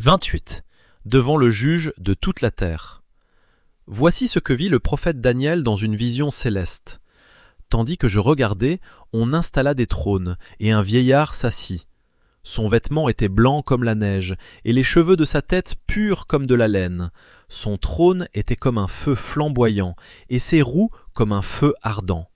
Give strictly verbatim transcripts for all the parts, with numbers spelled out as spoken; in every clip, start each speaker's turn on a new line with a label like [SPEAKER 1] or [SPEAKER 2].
[SPEAKER 1] vingt-huit. Devant le juge de toute la terre. Voici ce que vit le prophète Daniel dans une vision céleste. Tandis que je regardais, on installa des trônes, et un vieillard s'assit. Son vêtement était blanc comme la neige, et les cheveux de sa tête purs comme de la laine. Son trône était comme un feu flamboyant, et ses roues comme un feu ardent.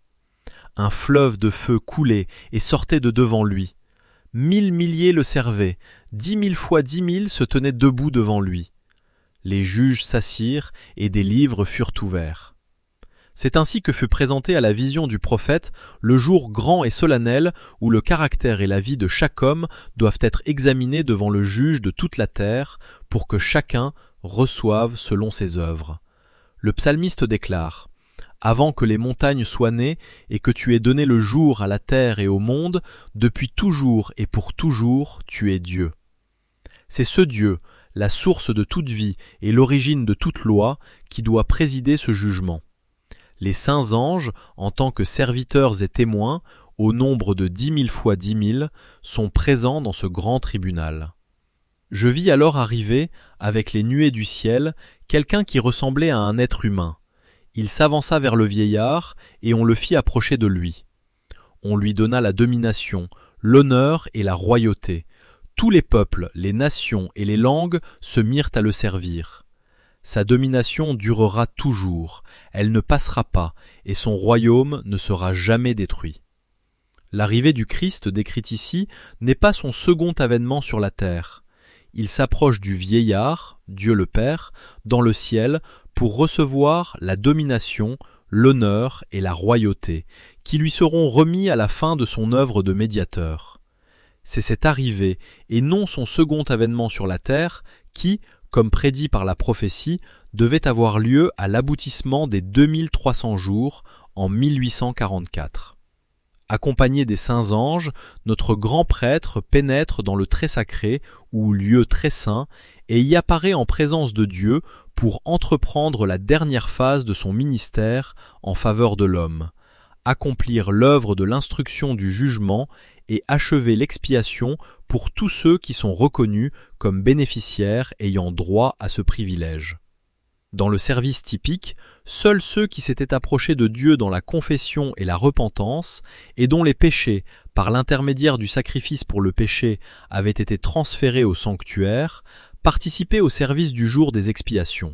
[SPEAKER 1] Un fleuve de feu coulait et sortait de devant lui. Mille milliers le servaient, dix mille fois dix mille se tenaient debout devant lui. Les juges s'assirent et des livres furent ouverts. C'est ainsi que fut présenté à la vision du prophète le jour grand et solennel où le caractère et la vie de chaque homme doivent être examinés devant le juge de toute la terre pour que chacun reçoive selon ses œuvres. Le psalmiste déclare: Avant que les montagnes soient nées et que tu aies donné le jour à la terre et au monde, depuis toujours et pour toujours, tu es Dieu. C'est ce Dieu, la source de toute vie et l'origine de toute loi, qui doit présider ce jugement. Les saints anges, en tant que serviteurs et témoins, au nombre de dix mille fois dix mille, sont présents dans ce grand tribunal. Je vis alors arriver, avec les nuées du ciel, quelqu'un qui ressemblait à un être humain. Il s'avança vers le vieillard, et on le fit approcher de lui. On lui donna la domination, l'honneur et la royauté. Tous les peuples, les nations et les langues se mirent à le servir. Sa domination durera toujours, elle ne passera pas, et son royaume ne sera jamais détruit. L'arrivée du Christ décrite ici n'est pas son second avènement sur la terre. Il s'approche du vieillard, Dieu le Père, dans le ciel, pour recevoir la domination, l'honneur et la royauté, qui lui seront remis à la fin de son œuvre de médiateur. C'est cette arrivée, et non son second avènement sur la terre, qui, comme prédit par la prophétie, devait avoir lieu à l'aboutissement des deux mille trois cents jours en mille huit cent quarante-quatre. Accompagné des saints anges, notre grand prêtre pénètre dans le très sacré, ou lieu très saint, et y apparaît en présence de Dieu pour entreprendre la dernière phase de son ministère en faveur de l'homme, accomplir l'œuvre de l'instruction du jugement et achever l'expiation pour tous ceux qui sont reconnus comme bénéficiaires ayant droit à ce privilège. Dans le service typique, seuls ceux qui s'étaient approchés de Dieu dans la confession et la repentance, et dont les péchés, par l'intermédiaire du sacrifice pour le péché, avaient été transférés au sanctuaire, participaient au service du jour des expiations.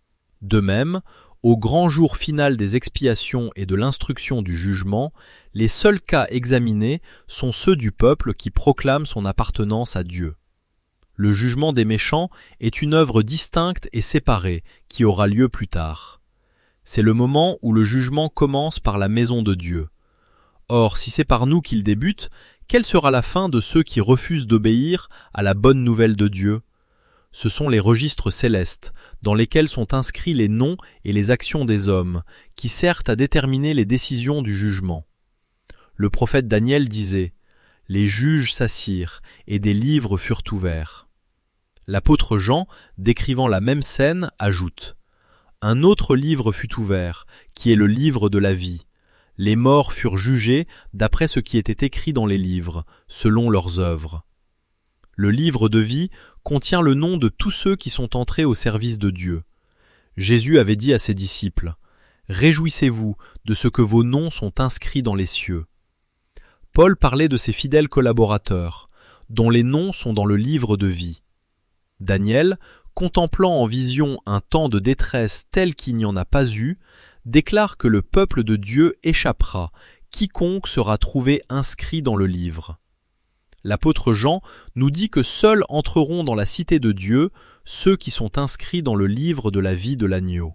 [SPEAKER 1] De même, au grand jour final des expiations et de l'instruction du jugement, les seuls cas examinés sont ceux du peuple qui proclame son appartenance à Dieu. Le jugement des méchants est une œuvre distincte et séparée qui aura lieu plus tard. C'est le moment où le jugement commence par la maison de Dieu. Or, si c'est par nous qu'il débute, quelle sera la fin de ceux qui refusent d'obéir à la bonne nouvelle de Dieu ? Ce sont les registres célestes, dans lesquels sont inscrits les noms et les actions des hommes, qui servent à déterminer les décisions du jugement. Le prophète Daniel disait « Les juges s'assirent, et des livres furent ouverts ». L'apôtre Jean, décrivant la même scène, ajoute « Un autre livre fut ouvert, qui est le livre de la vie. Les morts furent jugés d'après ce qui était écrit dans les livres, selon leurs œuvres. » Le livre de vie contient le nom de tous ceux qui sont entrés au service de Dieu. Jésus avait dit à ses disciples « Réjouissez-vous de ce que vos noms sont inscrits dans les cieux. » Paul parlait de ses fidèles collaborateurs, dont les noms sont dans le livre de vie. Daniel, contemplant en vision un temps de détresse tel qu'il n'y en a pas eu, déclare que le peuple de Dieu échappera, quiconque sera trouvé inscrit dans le livre. L'apôtre Jean nous dit que seuls entreront dans la cité de Dieu ceux qui sont inscrits dans le livre de la vie de l'agneau.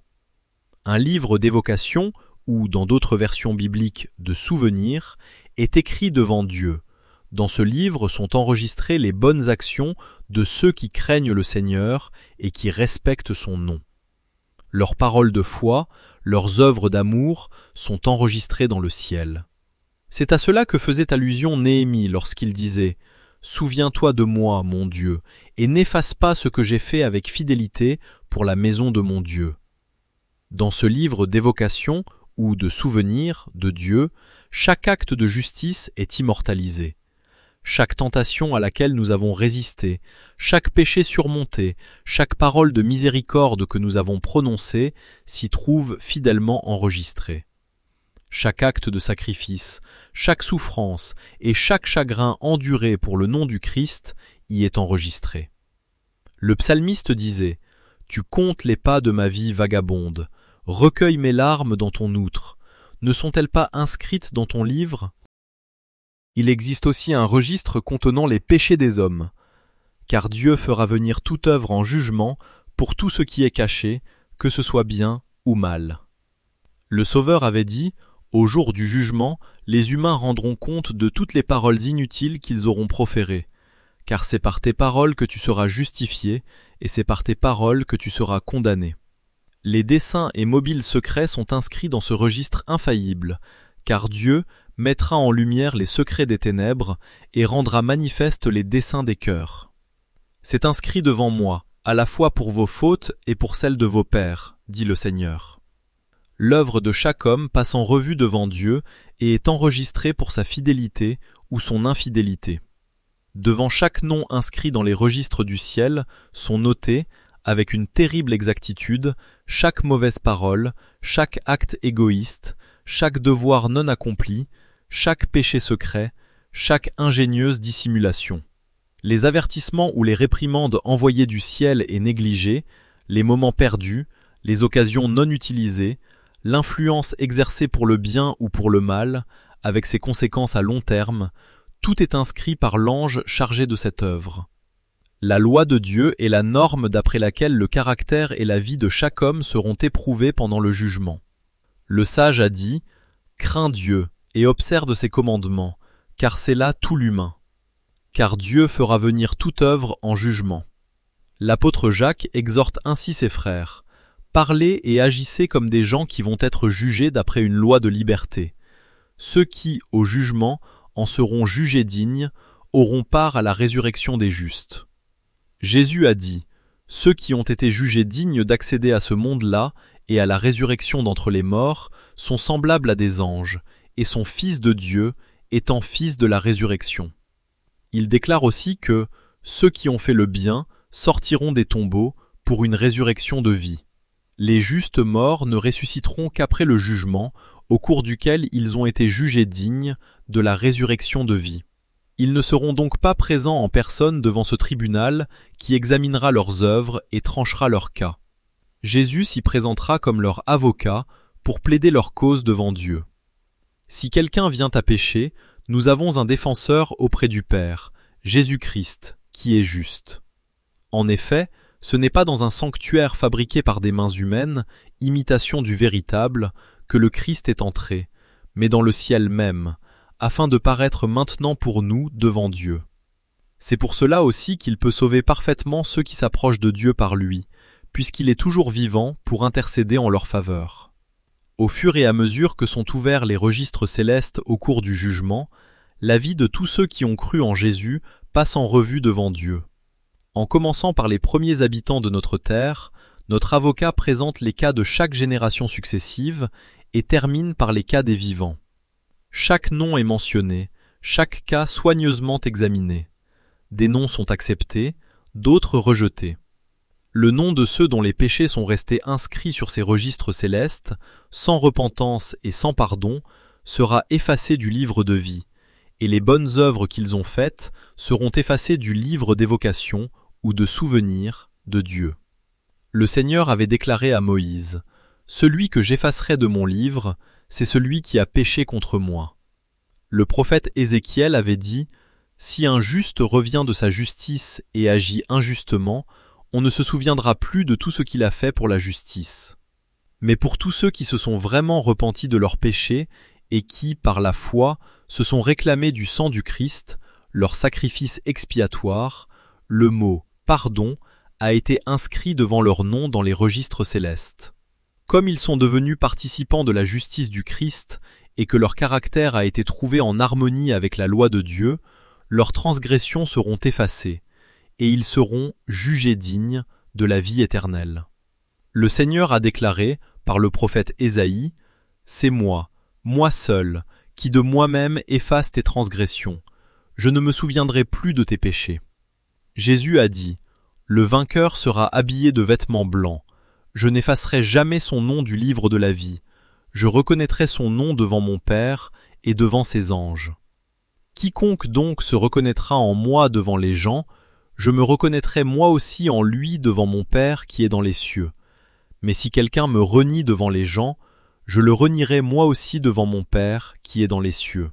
[SPEAKER 1] Un livre d'évocation, ou dans d'autres versions bibliques de souvenirs, est écrit devant Dieu. Dans ce livre sont enregistrées les bonnes actions de ceux qui craignent le Seigneur et qui respectent son nom. Leurs paroles de foi, leurs œuvres d'amour sont enregistrées dans le ciel. C'est à cela que faisait allusion Néhémie lorsqu'il disait « Souviens-toi de moi, mon Dieu, et n'efface pas ce que j'ai fait avec fidélité pour la maison de mon Dieu. » Dans ce livre d'évocation ou de souvenir de Dieu, chaque acte de justice est immortalisé. chaque tentation à laquelle nous avons résisté, chaque péché surmonté, chaque parole de miséricorde que nous avons prononcée s'y trouve fidèlement enregistrée. Chaque acte de sacrifice, chaque souffrance et chaque chagrin enduré pour le nom du Christ y est enregistré. Le psalmiste disait « Tu comptes les pas de ma vie vagabonde, recueille mes larmes dans ton outre. Ne sont-elles pas inscrites dans ton livre ?» Il existe aussi un registre contenant les péchés des hommes, car Dieu fera venir toute œuvre en jugement pour tout ce qui est caché, que ce soit bien ou mal. Le Sauveur avait dit « Au jour du jugement, les humains rendront compte de toutes les paroles inutiles qu'ils auront proférées, car c'est par tes paroles que tu seras justifié, et c'est par tes paroles que tu seras condamné. » Les desseins et mobiles secrets sont inscrits dans ce registre infaillible, car Dieu mettra en lumière les secrets des ténèbres et rendra manifestes les desseins des cœurs. C'est inscrit devant moi, à la fois pour vos fautes et pour celles de vos pères, dit le Seigneur. L'œuvre de chaque homme passe en revue devant Dieu et est enregistrée pour sa fidélité ou son infidélité. Devant chaque nom inscrit dans les registres du ciel sont notés, avec une terrible exactitude, chaque mauvaise parole, chaque acte égoïste, chaque devoir non accompli, chaque péché secret, chaque ingénieuse dissimulation. Les avertissements ou les réprimandes envoyées du ciel et négligées, les moments perdus, les occasions non utilisées, l'influence exercée pour le bien ou pour le mal, avec ses conséquences à long terme, tout est inscrit par l'ange chargé de cette œuvre. La loi de Dieu est la norme d'après laquelle le caractère et la vie de chaque homme seront éprouvés pendant le jugement. Le sage a dit « Crains Dieu et observe ses commandements, car c'est là tout l'humain. Car Dieu fera venir toute œuvre en jugement. » L'apôtre Jacques exhorte ainsi ses frères « Parlez et agissez comme des gens qui vont être jugés d'après une loi de liberté. Ceux qui, au jugement, en seront jugés dignes, auront part à la résurrection des justes. » Jésus a dit « Ceux qui ont été jugés dignes d'accéder à ce monde-là et à la résurrection d'entre les morts sont semblables à des anges, et sont fils de Dieu, étant fils de la résurrection. » Il déclare aussi que « Ceux qui ont fait le bien sortiront des tombeaux pour une résurrection de vie. Les justes morts ne ressusciteront qu'après le jugement, au cours duquel ils ont été jugés dignes de la résurrection de vie. Ils ne seront donc pas présents en personne devant ce tribunal qui examinera leurs œuvres et tranchera leur cas. Jésus s'y présentera comme leur avocat pour plaider leur cause devant Dieu. Si quelqu'un vient à pécher, nous avons un défenseur auprès du Père, Jésus-Christ, qui est juste. En effet, ce n'est pas dans un sanctuaire fabriqué par des mains humaines, imitation du véritable, que le Christ est entré, mais dans le ciel même, afin de paraître maintenant pour nous devant Dieu. C'est pour cela aussi qu'il peut sauver parfaitement ceux qui s'approchent de Dieu par lui, puisqu'il est toujours vivant pour intercéder en leur faveur. Au fur et à mesure que sont ouverts les registres célestes au cours du jugement, la vie de tous ceux qui ont cru en Jésus passe en revue devant Dieu. En commençant par les premiers habitants de notre terre, notre avocat présente les cas de chaque génération successive et termine par les cas des vivants. Chaque nom est mentionné, chaque cas soigneusement examiné. Des noms sont acceptés, d'autres rejetés. Le nom de ceux dont les péchés sont restés inscrits sur ces registres célestes, sans repentance et sans pardon, sera effacé du livre de vie, et les bonnes œuvres qu'ils ont faites seront effacées du livre d'évocation ou de souvenir de Dieu. Le Seigneur avait déclaré à Moïse « Celui que j'effacerai de mon livre, c'est celui qui a péché contre moi. » Le prophète Ézéchiel avait dit « Si un juste revient de sa justice et agit injustement, on ne se souviendra plus de tout ce qu'il a fait pour la justice. » Mais pour tous ceux qui se sont vraiment repentis de leurs péchés et qui, par la foi, se sont réclamés du sang du Christ, leur sacrifice expiatoire, le mot « pardon » a été inscrit devant leur nom dans les registres célestes. Comme ils sont devenus participants de la justice du Christ et que leur caractère a été trouvé en harmonie avec la loi de Dieu, leurs transgressions seront effacées, et ils seront jugés dignes de la vie éternelle. Le Seigneur a déclaré, par le prophète Ésaïe, « C'est moi, moi seul, qui de moi-même efface tes transgressions. je ne me souviendrai plus de tes péchés. Jésus a dit, le vainqueur sera habillé de vêtements blancs. Je n'effacerai jamais son nom du livre de la vie. Je reconnaîtrai son nom devant mon Père et devant ses anges. Quiconque donc se reconnaîtra en moi devant les gens, je me reconnaîtrai moi aussi en lui devant mon Père qui est dans les cieux. Mais si quelqu'un me renie devant les gens, je le renierai moi aussi devant mon Père qui est dans les cieux.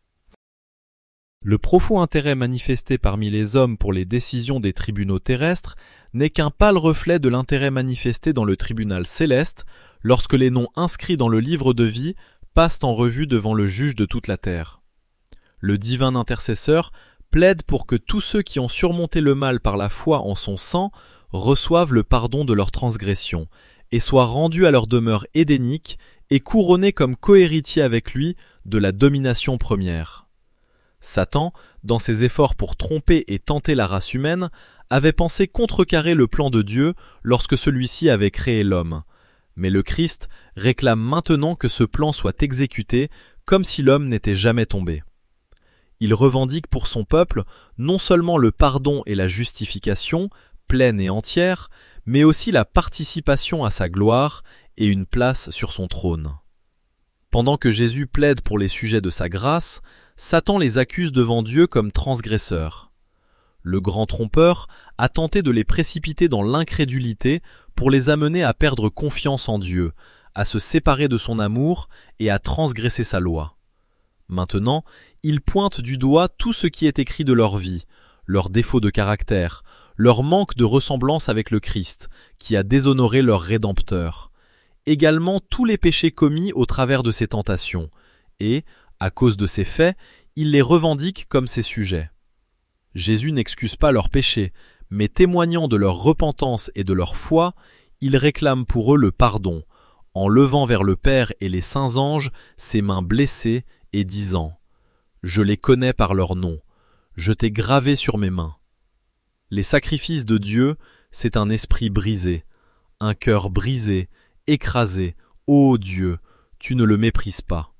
[SPEAKER 1] Le profond intérêt manifesté parmi les hommes pour les décisions des tribunaux terrestres n'est qu'un pâle reflet de l'intérêt manifesté dans le tribunal céleste lorsque les noms inscrits dans le livre de vie passent en revue devant le juge de toute la terre. Le divin intercesseur plaide pour que tous ceux qui ont surmonté le mal par la foi en son sang reçoivent le pardon de leurs transgressions et soient rendus à leur demeure édénique et couronnés comme cohéritiers avec lui de la domination première. Satan, dans ses efforts pour tromper et tenter la race humaine, avait pensé contrecarrer le plan de Dieu lorsque celui-ci avait créé l'homme. Mais le Christ réclame maintenant que ce plan soit exécuté comme si l'homme n'était jamais tombé. Il revendique pour son peuple non seulement le pardon et la justification, pleine et entière, mais aussi la participation à sa gloire et une place sur son trône. Pendant que Jésus plaide pour les sujets de sa grâce, Satan les accuse devant Dieu comme transgresseurs. Le grand trompeur a tenté de les précipiter dans l'incrédulité pour les amener à perdre confiance en Dieu, à se séparer de son amour et à transgresser sa loi. Maintenant, il pointe du doigt tout ce qui est écrit de leur vie, leurs défauts de caractère, leur manque de ressemblance avec le Christ, qui a déshonoré leur Rédempteur, également tous les péchés commis au travers de ces tentations, et, à cause de ces faits, il les revendique comme ses sujets. Jésus n'excuse pas leurs péchés, mais témoignant de leur repentance et de leur foi, il réclame pour eux le pardon, en levant vers le Père et les saints anges ses mains blessées et disant « Je les connais par leur nom, je t'ai gravé sur mes mains. » Les sacrifices de Dieu, c'est un esprit brisé, un cœur brisé, écrasé. Ô Dieu, tu ne le méprises pas.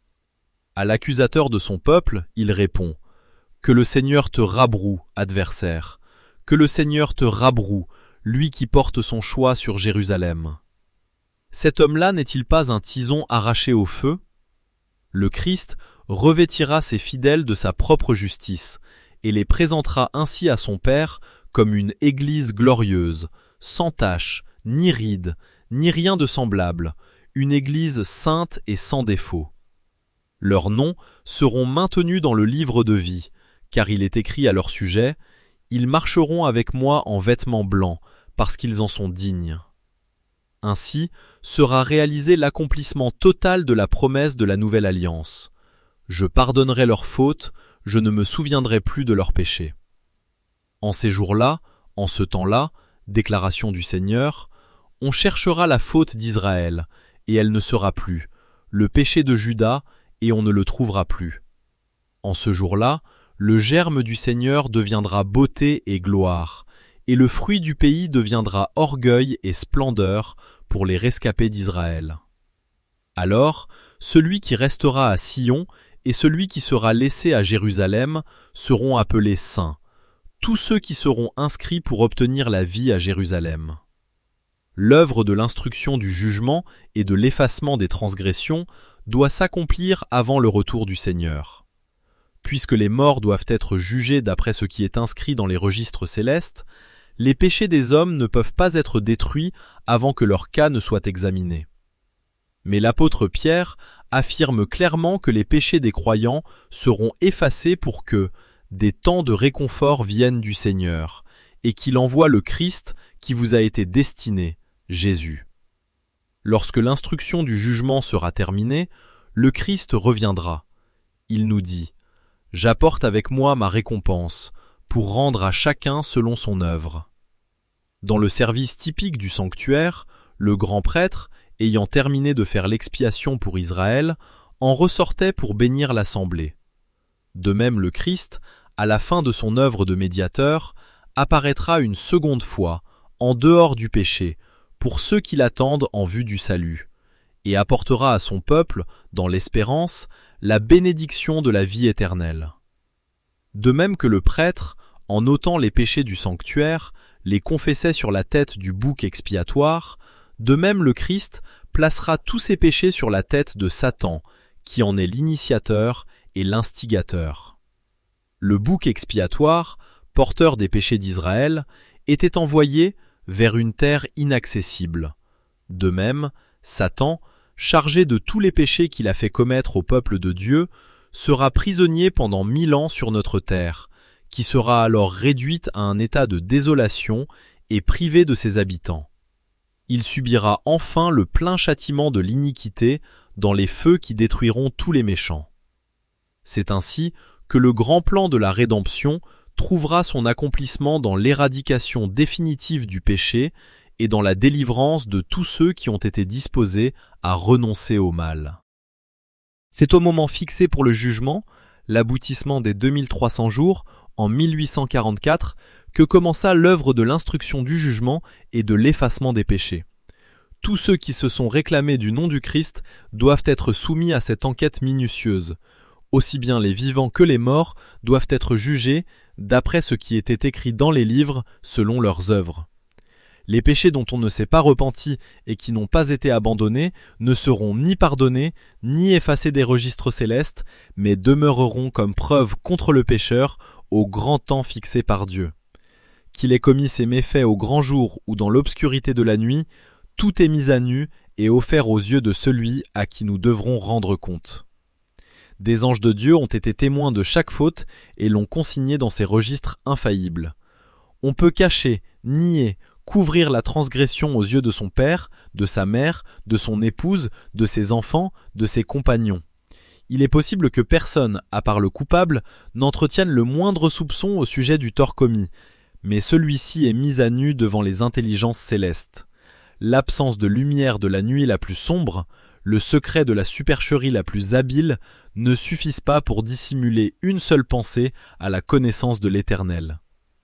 [SPEAKER 1] À l'accusateur de son peuple, il répond « Que le Seigneur te rabroue, adversaire, que le Seigneur te rabroue, lui qui porte son choix sur Jérusalem. » Cet homme-là n'est-il pas un tison arraché au feu? Le Christ revêtira ses fidèles de sa propre justice et les présentera ainsi à son Père comme une Église glorieuse, sans tache, ni ride, ni rien de semblable, une Église sainte et sans défaut. Leurs noms seront maintenus dans le livre de vie, car il est écrit à leur sujet « Ils marcheront avec moi en vêtements blancs, parce qu'ils en sont dignes. » Ainsi sera réalisé l'accomplissement total de la promesse de la nouvelle alliance. Je pardonnerai leurs fautes, je ne me souviendrai plus de leurs péchés. En ces jours-là, en ce temps-là, déclaration du Seigneur, on cherchera la faute d'Israël, et elle ne sera plus, le péché de Juda, et on ne le trouvera plus. En ce jour-là, le germe du Seigneur deviendra beauté et gloire, et le fruit du pays deviendra orgueil et splendeur pour les rescapés d'Israël. Alors, celui qui restera à Sion et celui qui sera laissé à Jérusalem seront appelés saints, tous ceux qui seront inscrits pour obtenir la vie à Jérusalem. L'œuvre de l'instruction du jugement et de l'effacement des transgressions doit s'accomplir avant le retour du Seigneur. Puisque les morts doivent être jugés d'après ce qui est inscrit dans les registres célestes, les péchés des hommes ne peuvent pas être détruits avant que leur cas ne soit examiné. Mais l'apôtre Pierre affirme clairement que les péchés des croyants seront effacés pour que des temps de réconfort viennent du Seigneur, et qu'il envoie le Christ qui vous a été destiné, Jésus. Lorsque l'instruction du jugement sera terminée, le Christ reviendra. Il nous dit « J'apporte avec moi ma récompense, pour rendre à chacun selon son œuvre. » Dans le service typique du sanctuaire, le grand prêtre, ayant terminé de faire l'expiation pour Israël, en ressortait pour bénir l'assemblée. De même le Christ, à la fin de son œuvre de médiateur, apparaîtra une seconde fois, en dehors du péché, pour ceux qui l'attendent en vue du salut, et apportera à son peuple, dans l'espérance, la bénédiction de la vie éternelle. De même que le prêtre, en ôtant les péchés du sanctuaire, les confessait sur la tête du bouc expiatoire, de même le Christ placera tous ses péchés sur la tête de Satan, qui en est l'initiateur et l'instigateur. Le bouc expiatoire, porteur des péchés d'Israël, était envoyé vers une terre inaccessible. De même, Satan, chargé de tous les péchés qu'il a fait commettre au peuple de Dieu, sera prisonnier pendant mille ans sur notre terre, qui sera alors réduite à un état de désolation et privée de ses habitants. Il subira enfin le plein châtiment de l'iniquité dans les feux qui détruiront tous les méchants. C'est ainsi que le grand plan de la rédemption trouvera son accomplissement dans l'éradication définitive du péché et dans la délivrance de tous ceux qui ont été disposés à renoncer au mal. C'est au moment fixé pour le jugement, l'aboutissement des deux mille trois cents jours, en mille huit cent quarante-quatre, que commença l'œuvre de l'instruction du jugement et de l'effacement des péchés. Tous ceux qui se sont réclamés du nom du Christ doivent être soumis à cette enquête minutieuse. Aussi bien les vivants que les morts doivent être jugés d'après ce qui était écrit dans les livres selon leurs œuvres. Les péchés dont on ne s'est pas repenti et qui n'ont pas été abandonnés ne seront ni pardonnés, ni effacés des registres célestes, mais demeureront comme preuve contre le pécheur au grand temps fixé par Dieu. Qu'il ait commis ses méfaits au grand jour ou dans l'obscurité de la nuit, tout est mis à nu et offert aux yeux de celui à qui nous devrons rendre compte. Des anges de Dieu ont été témoins de chaque faute et l'ont consigné dans ces registres infaillibles. On peut cacher, nier, couvrir la transgression aux yeux de son père, de sa mère, de son épouse, de ses enfants, de ses compagnons. Il est possible que personne, à part le coupable, n'entretienne le moindre soupçon au sujet du tort commis, mais celui-ci est mis à nu devant les intelligences célestes. L'absence de lumière de la nuit la plus sombre, le secret de la supercherie la plus habile ne suffisent pas pour dissimuler une seule pensée à la connaissance de l'Éternel.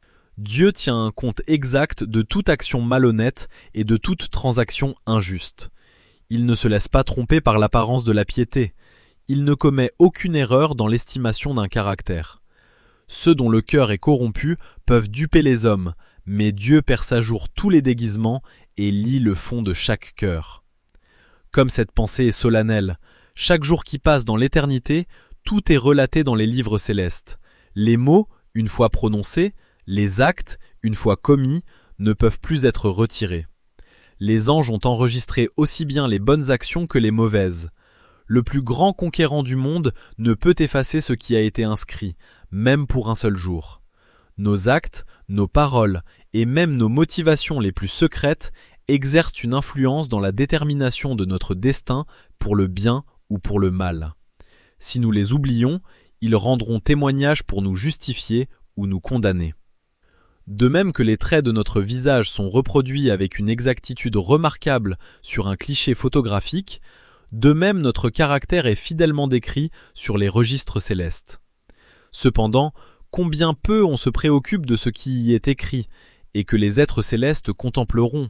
[SPEAKER 1] Dieu tient un compte exact de toute action malhonnête et de toute transaction injuste. Il ne se laisse pas tromper par l'apparence de la piété. Il ne commet aucune erreur dans l'estimation d'un caractère. Ceux dont le cœur est corrompu peuvent duper les hommes, mais Dieu perce à jour tous les déguisements et lit le fond de chaque cœur. Comme cette pensée est solennelle, chaque jour qui passe dans l'éternité, tout est relaté dans les livres célestes. Les mots, une fois prononcés, les actes, une fois commis, ne peuvent plus être retirés. Les anges ont enregistré aussi bien les bonnes actions que les mauvaises. Le plus grand conquérant du monde ne peut effacer ce qui a été inscrit, même pour un seul jour. Nos actes, nos paroles et même nos motivations les plus secrètes exercent une influence dans la détermination de notre destin pour le bien ou pour le mal. Si nous les oublions, ils rendront témoignage pour nous justifier ou nous condamner. De même que les traits de notre visage sont reproduits avec une exactitude remarquable sur un cliché photographique, de même notre caractère est fidèlement décrit sur les registres célestes. Cependant, combien peu on se préoccupe de ce qui y est écrit, et que les êtres célestes contempleront.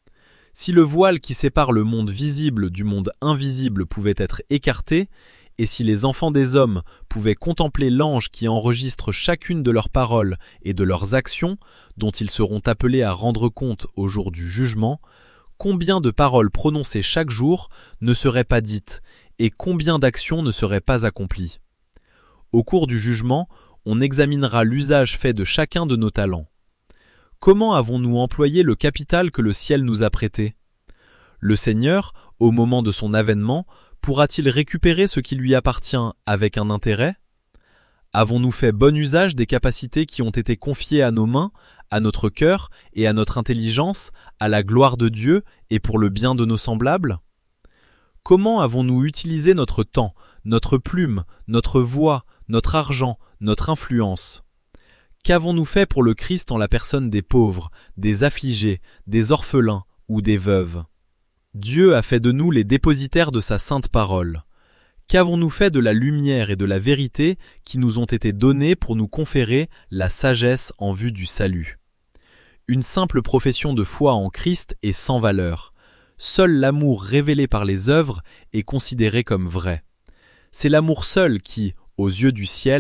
[SPEAKER 1] Si le voile qui sépare le monde visible du monde invisible pouvait être écarté, et si les enfants des hommes pouvaient contempler l'ange qui enregistre chacune de leurs paroles et de leurs actions, dont ils seront appelés à rendre compte au jour du jugement, combien de paroles prononcées chaque jour ne seraient pas dites, et combien d'actions ne seraient pas accomplies. Au cours du jugement, on examinera l'usage fait de chacun de nos talents. Comment avons-nous employé le capital que le ciel nous a prêté ? Le Seigneur, au moment de son avènement, pourra-t-il récupérer ce qui lui appartient avec un intérêt ? Avons-nous fait bon usage des capacités qui ont été confiées à nos mains, à notre cœur et à notre intelligence, à la gloire de Dieu et pour le bien de nos semblables ? Comment avons-nous utilisé notre temps, notre plume, notre voix, notre argent, notre influence ? Qu'avons-nous fait pour le Christ en la personne des pauvres, des affligés, des orphelins ou des veuves ? Dieu a fait de nous les dépositaires de sa sainte parole. Qu'avons-nous fait de la lumière et de la vérité qui nous ont été données pour nous conférer la sagesse en vue du salut ? Une simple profession de foi en Christ est sans valeur. Seul l'amour révélé par les œuvres est considéré comme vrai. C'est l'amour seul qui, aux yeux du ciel,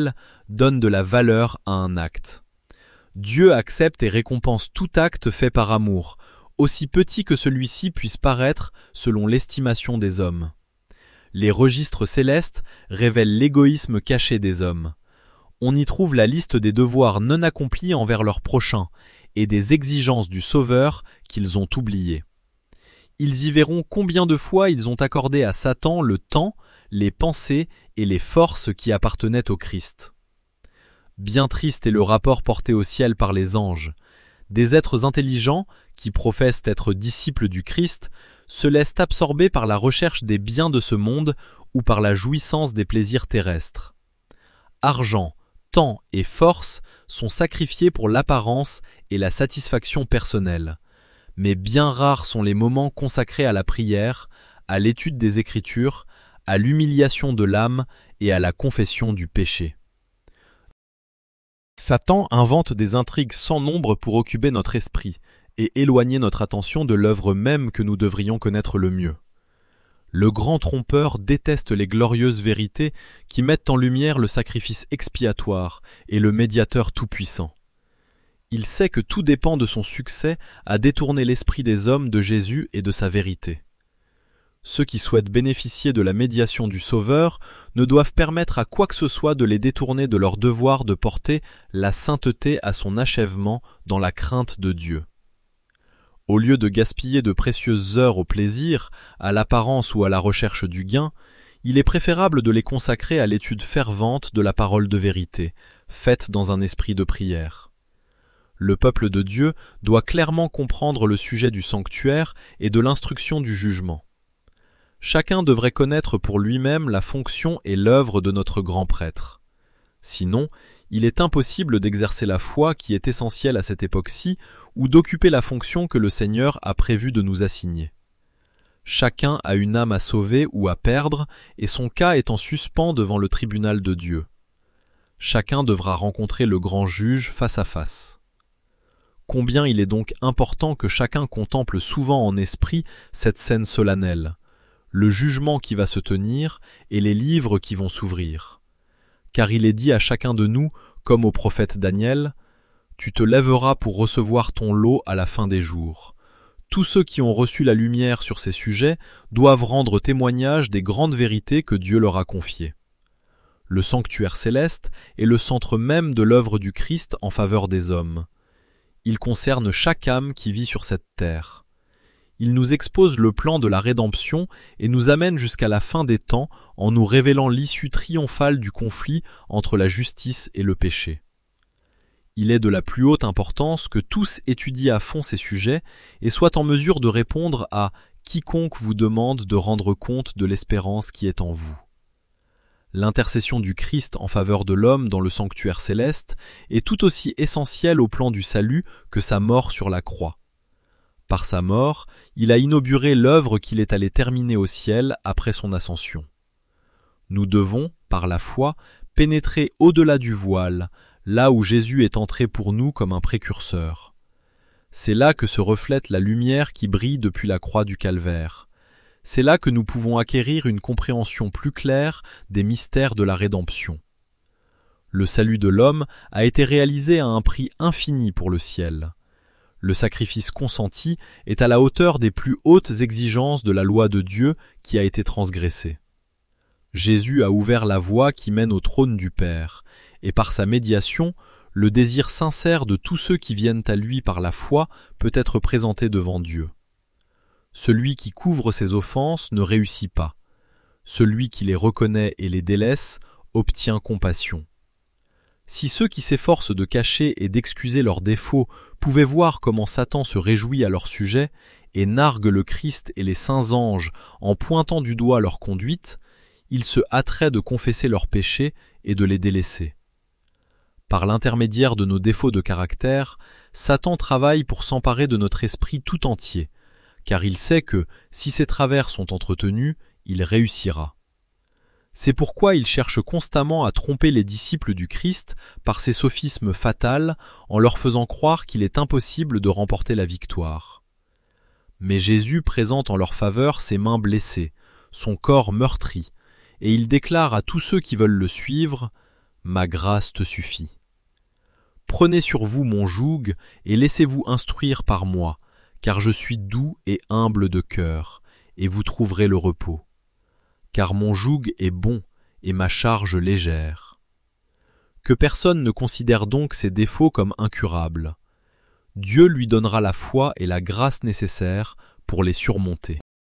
[SPEAKER 1] donne de la valeur à un acte. Dieu accepte et récompense tout acte fait par amour, aussi petit que celui-ci puisse paraître selon l'estimation des hommes. Les registres célestes révèlent l'égoïsme caché des hommes. On y trouve la liste des devoirs non accomplis envers leur prochain et des exigences du Sauveur qu'ils ont oubliées. Ils y verront combien de fois ils ont accordé à Satan le temps, les pensées et les forces qui appartenaient au Christ. Bien triste est le rapport porté au ciel par les anges. Des êtres intelligents, qui professent être disciples du Christ, se laissent absorber par la recherche des biens de ce monde ou par la jouissance des plaisirs terrestres. Argent, temps et force sont sacrifiés pour l'apparence et la satisfaction personnelle. Mais bien rares sont les moments consacrés à la prière, à l'étude des Écritures, à l'humiliation de l'âme et à la confession du péché. Satan invente des intrigues sans nombre pour occuper notre esprit et éloigner notre attention de l'œuvre même que nous devrions connaître le mieux. Le grand trompeur déteste les glorieuses vérités qui mettent en lumière le sacrifice expiatoire et le médiateur tout-puissant. Il sait que tout dépend de son succès à détourner l'esprit des hommes de Jésus et de sa vérité. Ceux qui souhaitent bénéficier de la médiation du Sauveur ne doivent permettre à quoi que ce soit de les détourner de leur devoir de porter la sainteté à son achèvement dans la crainte de Dieu. Au lieu de gaspiller de précieuses heures au plaisir, à l'apparence ou à la recherche du gain, il est préférable de les consacrer à l'étude fervente de la parole de vérité, faite dans un esprit de prière. Le peuple de Dieu doit clairement comprendre le sujet du sanctuaire et de l'instruction du jugement. Chacun devrait connaître pour lui-même la fonction et l'œuvre de notre grand prêtre. Sinon, il est impossible d'exercer la foi qui est essentielle à cette époque-ci ou d'occuper la fonction que le Seigneur a prévu de nous assigner. Chacun a une âme à sauver ou à perdre et son cas est en suspens devant le tribunal de Dieu. Chacun devra rencontrer le grand juge face à face. Combien il est donc important que chacun contemple souvent en esprit cette scène solennelle, le jugement qui va se tenir et les livres qui vont s'ouvrir. Car il est dit à chacun de nous, comme au prophète Daniel, « Tu te lèveras pour recevoir ton lot à la fin des jours. » Tous ceux qui ont reçu la lumière sur ces sujets doivent rendre témoignage des grandes vérités que Dieu leur a confiées. Le sanctuaire céleste est le centre même de l'œuvre du Christ en faveur des hommes. Il concerne chaque âme qui vit sur cette terre. Il nous expose le plan de la rédemption et nous amène jusqu'à la fin des temps en nous révélant l'issue triomphale du conflit entre la justice et le péché. Il est de la plus haute importance que tous étudient à fond ces sujets et soient en mesure de répondre à « quiconque vous demande de rendre compte de l'espérance qui est en vous ». L'intercession du Christ en faveur de l'homme dans le sanctuaire céleste est tout aussi essentielle au plan du salut que sa mort sur la croix. Par sa mort, il a inauguré l'œuvre qu'il est allé terminer au ciel après son ascension. Nous devons, par la foi, pénétrer au-delà du voile, là où Jésus est entré pour nous comme un précurseur. C'est là que se reflète la lumière qui brille depuis la croix du Calvaire. C'est là que nous pouvons acquérir une compréhension plus claire des mystères de la rédemption. Le salut de l'homme a été réalisé à un prix infini pour le ciel. Le sacrifice consenti est à la hauteur des plus hautes exigences de la loi de Dieu qui a été transgressée. Jésus a ouvert la voie qui mène au trône du Père, et par sa médiation, le désir sincère de tous ceux qui viennent à lui par la foi peut être présenté devant Dieu. Celui qui couvre ses offenses ne réussit pas. Celui qui les reconnaît et les délaisse obtient compassion. Si ceux qui s'efforcent de cacher et d'excuser leurs défauts pouvaient voir comment Satan se réjouit à leur sujet et nargue le Christ et les saints anges en pointant du doigt leur conduite, ils se hâteraient de confesser leurs péchés et de les délaisser. Par l'intermédiaire de nos défauts de caractère, Satan travaille pour s'emparer de notre esprit tout entier, car il sait que, si ses travers sont entretenus, il réussira. C'est pourquoi il cherche constamment à tromper les disciples du Christ par ses sophismes fatals en leur faisant croire qu'il est impossible de remporter la victoire. Mais Jésus présente en leur faveur ses mains blessées, son corps meurtri, et il déclare à tous ceux qui veulent le suivre « ma grâce te suffit. Prenez sur vous mon joug et laissez-vous instruire par moi, car je suis doux et humble de cœur, et vous trouverez le repos. Car mon joug est bon et ma charge légère. Que personne ne considère donc ses défauts comme incurables. Dieu lui donnera la foi et la grâce nécessaires pour les surmonter.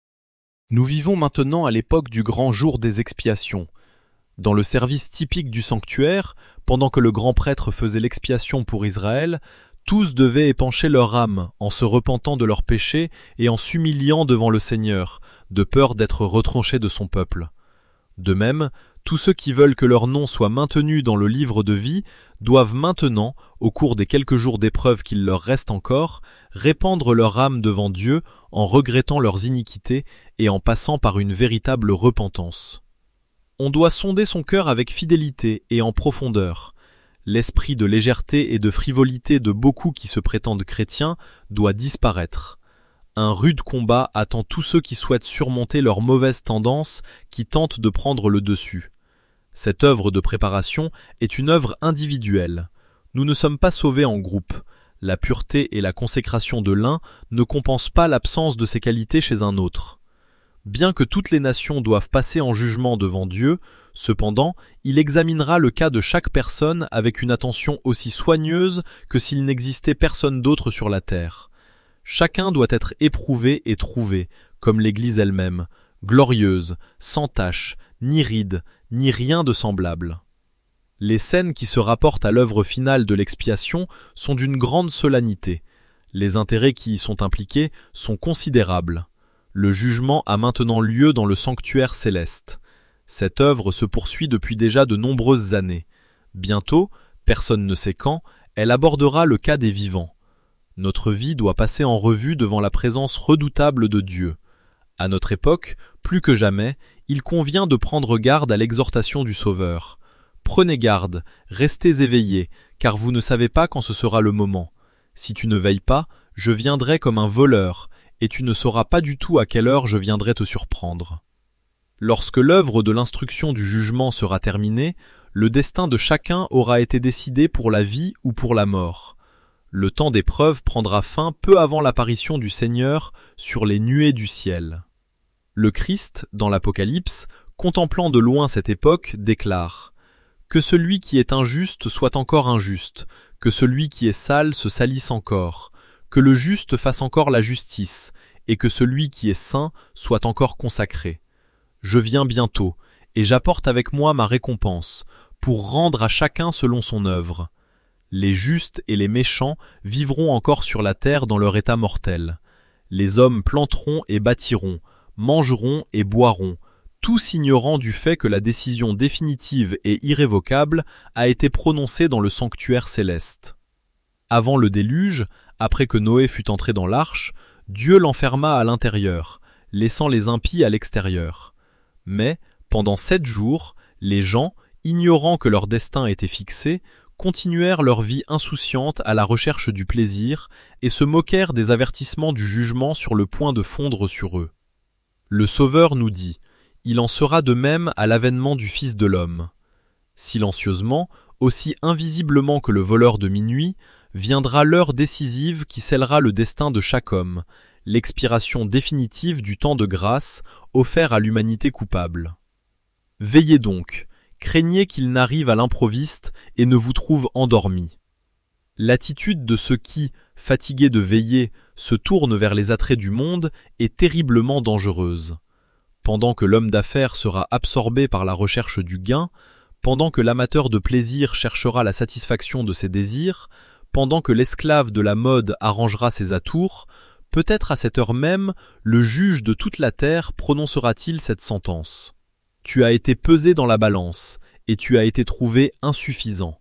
[SPEAKER 1] Nous vivons maintenant à l'époque du grand jour des expiations. Dans le service typique du sanctuaire, pendant que le grand prêtre faisait l'expiation pour Israël, tous devaient épancher leur âme en se repentant de leurs péchés et en s'humiliant devant le Seigneur, de peur d'être retranchés de son peuple. De même, tous ceux qui veulent que leur nom soit maintenu dans le livre de vie doivent maintenant, au cours des quelques jours d'épreuve qu'il leur reste encore, répandre leur âme devant Dieu en regrettant leurs iniquités et en passant par une véritable repentance. On doit sonder son cœur avec fidélité et en profondeur. L'esprit de légèreté et de frivolité de beaucoup qui se prétendent chrétiens doit disparaître. Un rude combat attend tous ceux qui souhaitent surmonter leurs mauvaises tendances qui tentent de prendre le dessus. Cette œuvre de préparation est une œuvre individuelle. Nous ne sommes pas sauvés en groupe. La pureté et la consécration de l'un ne compensent pas l'absence de ces qualités chez un autre. Bien que toutes les nations doivent passer en jugement devant Dieu, cependant, il examinera le cas de chaque personne avec une attention aussi soigneuse que s'il n'existait personne d'autre sur la terre. Chacun doit être éprouvé et trouvé, comme l'Église elle-même, glorieuse, sans tache, ni ride, ni rien de semblable. Les scènes qui se rapportent à l'œuvre finale de l'expiation sont d'une grande solennité. Les intérêts qui y sont impliqués sont considérables. Le jugement a maintenant lieu dans le sanctuaire céleste. Cette œuvre se poursuit depuis déjà de nombreuses années. Bientôt, personne ne sait quand, elle abordera le cas des vivants. Notre vie doit passer en revue devant la présence redoutable de Dieu. À notre époque, plus que jamais, il convient de prendre garde à l'exhortation du Sauveur. Prenez garde, restez éveillés, car vous ne savez pas quand ce sera le moment. Si tu ne veilles pas, je viendrai comme un voleur, et tu ne sauras pas du tout à quelle heure je viendrai te surprendre. Lorsque l'œuvre de l'instruction du jugement sera terminée, le destin de chacun aura été décidé pour la vie ou pour la mort. Le temps d'épreuve prendra fin peu avant l'apparition du Seigneur sur les nuées du ciel. Le Christ, dans l'Apocalypse, contemplant de loin cette époque, déclare « Que celui qui est injuste soit encore injuste, que celui qui est sale se salisse encore, que le juste fasse encore la justice, et que celui qui est saint soit encore consacré. Je viens bientôt, et j'apporte avec moi ma récompense, pour rendre à chacun selon son œuvre. Les justes et les méchants vivront encore sur la terre dans leur état mortel. Les hommes planteront et bâtiront, mangeront et boiront, tous ignorant du fait que la décision définitive et irrévocable a été prononcée dans le sanctuaire céleste. Avant le déluge, après que Noé fut entré dans l'arche, Dieu l'enferma à l'intérieur, laissant les impies à l'extérieur. Mais, pendant sept jours, les gens, ignorant que leur destin était fixé, continuèrent leur vie insouciante à la recherche du plaisir et se moquèrent des avertissements du jugement sur le point de fondre sur eux. Le Sauveur nous dit « Il en sera de même à l'avènement du Fils de l'homme. » Silencieusement, aussi invisiblement que le voleur de minuit, viendra l'heure décisive qui scellera le destin de chaque homme, l'expiration définitive du temps de grâce offert à l'humanité coupable. Veillez donc, craignez qu'il n'arrive à l'improviste et ne vous trouve endormis. L'attitude de ceux qui, fatigués de veiller, se tournent vers les attraits du monde est terriblement dangereuse. Pendant que l'homme d'affaires sera absorbé par la recherche du gain, pendant que l'amateur de plaisir cherchera la satisfaction de ses désirs, pendant que l'esclave de la mode arrangera ses atours, peut-être à cette heure même, le juge de toute la terre prononcera-t-il cette sentence. Tu as été pesé dans la balance, et tu as été trouvé insuffisant.